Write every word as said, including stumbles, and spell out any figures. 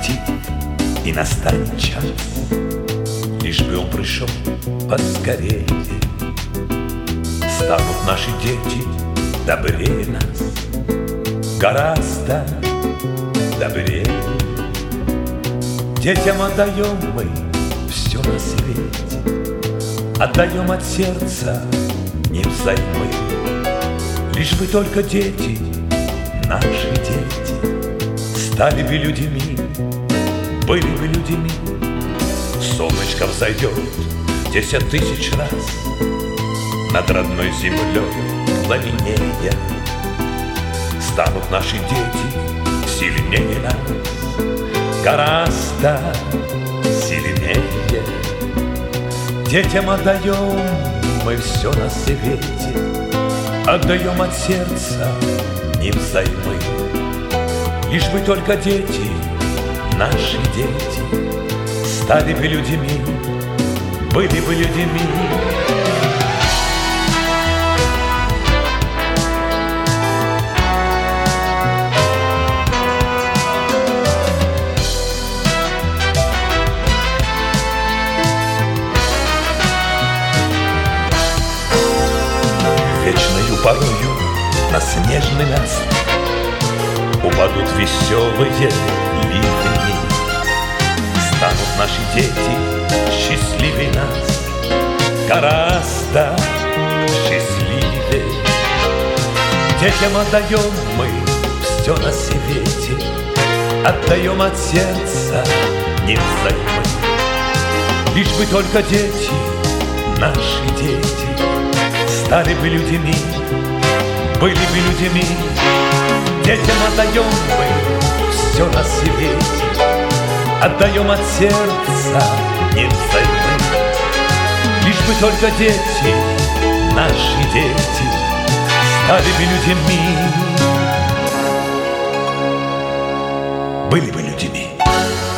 прийти, и настанет час, лишь бы он пришел поскорее. Станут наши дети добрее нас, гораздо добрее. Детям отдаем мы все на свете, отдаем от сердца не взаймы. Лишь бы только дети, наши дети, стали бы людьми, были бы людьми. Солнышко взойдет десять тысяч раз над родной землей пламенея. Станут наши дети сильнее нас, гораздо сильнее. Детям отдаем мы все на свете, отдаем от сердца не взаймы. Лишь бы только дети, наши дети, стали бы людьми, были бы людьми. Вечною порою на снежный наст упадут веселые ливни. Станут наши дети счастливее нас, гораздо счастливее. Детям отдаем мы все на свете, отдаем от сердца не взаймы. Лишь бы только дети, наши дети, стали бы людьми, были бы людьми. Детям отдаем мы все на свете, отдаем от сердца не взаймы. Лишь бы только дети, наши дети, стали бы людьми, были бы людьми.